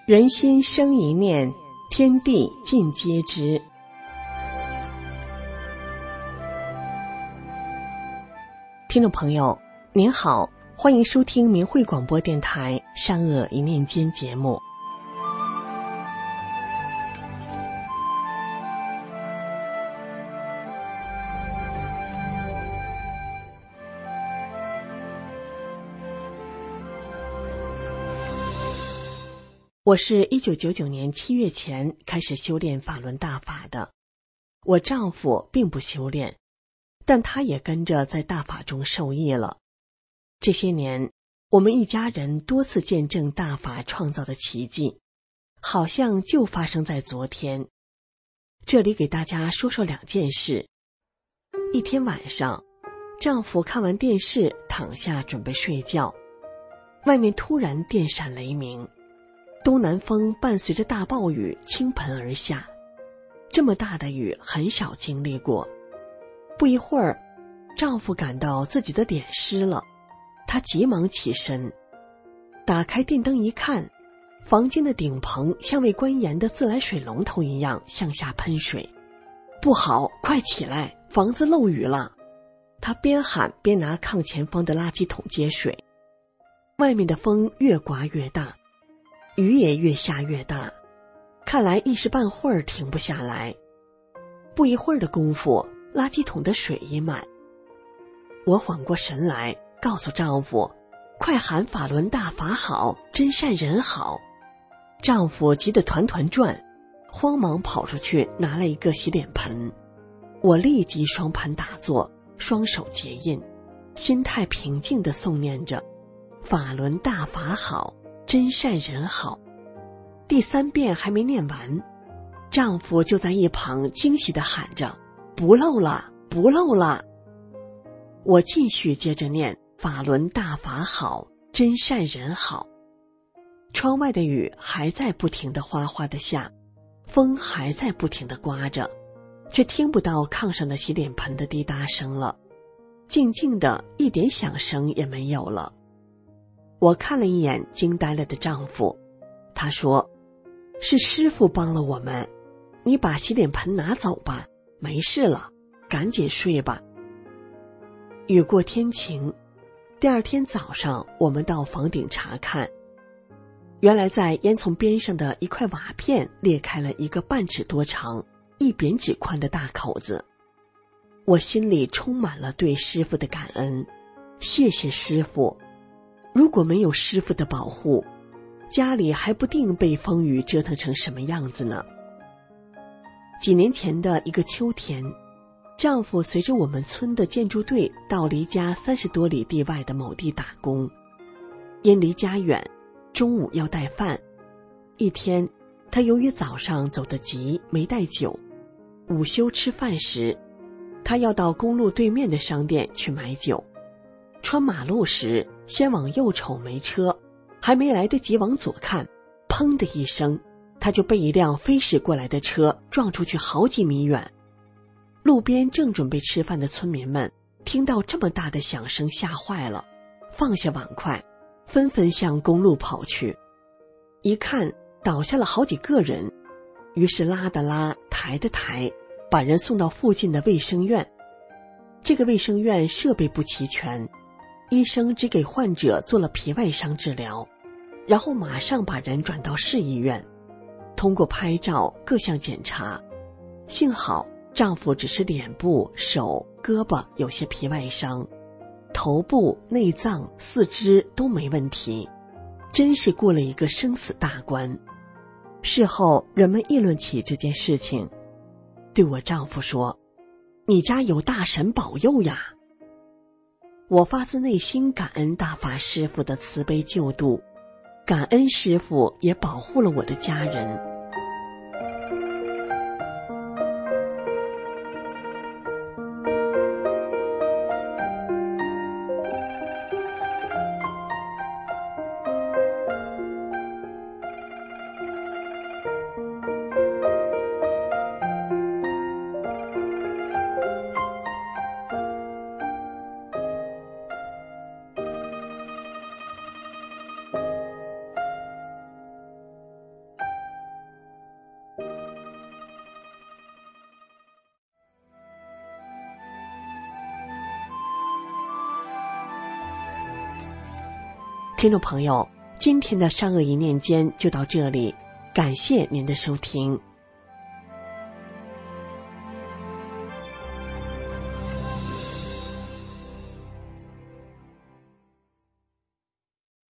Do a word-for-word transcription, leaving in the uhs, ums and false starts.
人心生一念，天地尽皆知。听众朋友您好，欢迎收听明慧广播电台善恶一念间节目。我是一九九九年七月前开始修炼法轮大法的，我丈夫并不修炼，但他也跟着在大法中受益了。这些年，我们一家人多次见证大法创造的奇迹，好像就发生在昨天。这里给大家说说两件事。一天晚上，丈夫看完电视躺下准备睡觉，外面突然电闪雷鸣，东南风伴随着大暴雨倾盆而下，这么大的雨很少经历过。不一会儿，丈夫感到自己的脸湿了，他急忙起身，打开电灯一看，房间的顶棚像未关严的自来水龙头一样向下喷水。不好，快起来，房子漏雨了！他边喊边拿炕前方的垃圾桶接水。外面的风越刮越大，雨也越下越大，看来一时半会儿停不下来。不一会儿的功夫，垃圾桶的水已满。我缓过神来，告诉丈夫，快喊法轮大法好，真善人好。丈夫急得团团转，慌忙跑出去拿了一个洗脸盆。我立即双盘打坐，双手结印，心态平静地诵念着法轮大法好，真善人好。第三遍还没念完，丈夫就在一旁惊喜地喊着，不漏了，不漏了。我继续接着念法轮大法好，真善人好。窗外的雨还在不停地哗哗地下，风还在不停地刮着，却听不到炕上的洗脸盆的滴答声了，静静的一点响声也没有了。我看了一眼惊呆了的丈夫，他说，是师父帮了我们，你把洗脸盆拿走吧，没事了，赶紧睡吧。雨过天晴，第二天早上我们到房顶查看，原来在烟囱边上的一块瓦片裂开了一个半尺多长、一扁指宽的大口子。我心里充满了对师父的感恩，谢谢师父。如果没有师父的保护，家里还不定被风雨折腾成什么样子呢。几年前的一个秋天，丈夫随着我们村的建筑队到离家三十多里地外的某地打工，因离家远，中午要带饭。一天，他由于早上走得急，没带酒，午休吃饭时，他要到公路对面的商店去买酒。穿马路时，先往右瞅没车，还没来得及往左看，砰的一声，他就被一辆飞驶过来的车撞出去好几米远。路边正准备吃饭的村民们听到这么大的响声吓坏了，放下碗筷，纷纷向公路跑去。一看倒下了好几个人，于是拉的拉，抬的抬，把人送到附近的卫生院。这个卫生院设备不齐全，医生只给患者做了皮外伤治疗，然后马上把人转到市医院。通过拍照各项检查，幸好丈夫只是脸部、手、胳膊有些皮外伤，头部、内脏、四肢都没问题，真是过了一个生死大关。事后人们议论起这件事情，对我丈夫说，你家有大神保佑呀。我发自内心感恩大法师父的慈悲救度，感恩师父也保护了我的家人。 听众朋友，今天的善恶一念间就到这里，感谢您的收听。